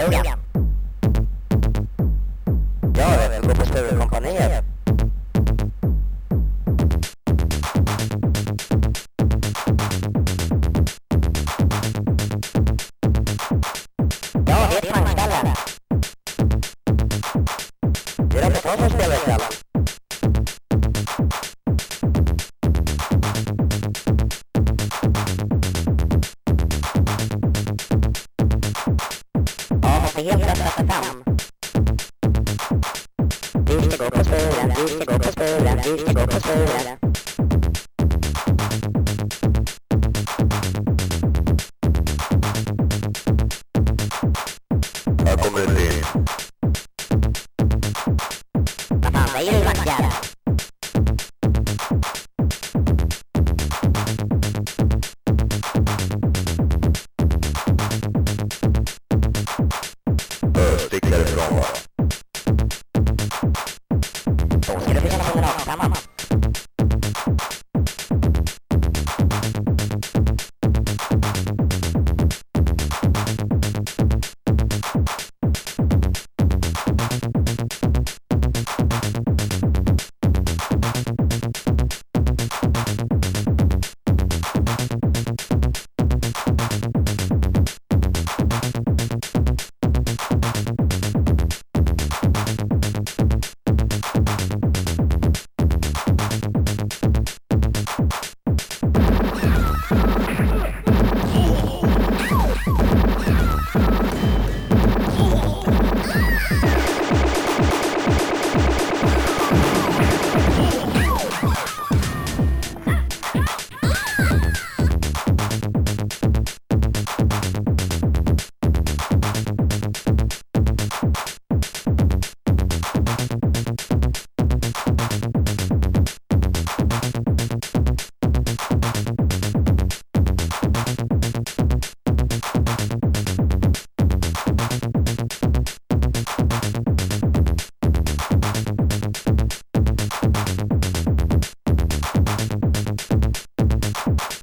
Krogen. Jag vill gå på Sturecompagniet. Ja, det är ett tankställe. Det är reportage som spelar ikväll. Ja, måste helt rätt efter 5. Vi ska gå på Sturen, vi ska gå på Sturen, vi ska gå på Sturen. Jag kommer inte in. Vad fan säger du, vackare? Stick härifrån bara. Då ska du få känna på generalkamman.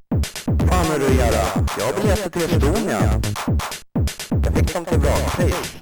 Vad vill du göra? Jag har biljetter till Estonia. Jag fick dem till bra pris.